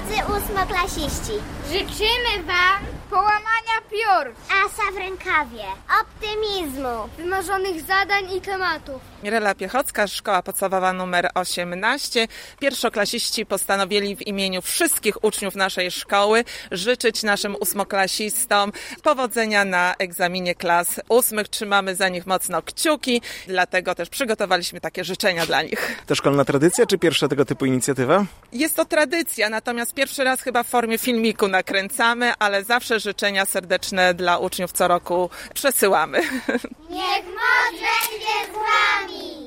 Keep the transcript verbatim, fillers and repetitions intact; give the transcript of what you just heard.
Drodzy ósmoklasiści, życzymy Wam połamania piór, asa w rękawie, optymizmu, wymarzonych zadań i tematów. Mirela Piechocka, Szkoła Podstawowa numer osiemnaście. Pierwszoklasiści postanowili w imieniu wszystkich uczniów naszej szkoły życzyć naszym ósmoklasistom powodzenia na egzaminie klas ósmych. Trzymamy za nich mocno kciuki, dlatego też przygotowaliśmy takie życzenia dla nich. To szkolna tradycja, czy pierwsza tego typu inicjatywa? Jest to tradycja, natomiast pierwszy raz chyba w formie filmiku nakręcamy, ale zawsze życzenia serdeczne dla uczniów co roku przesyłamy. Niech moc będzie z Wami!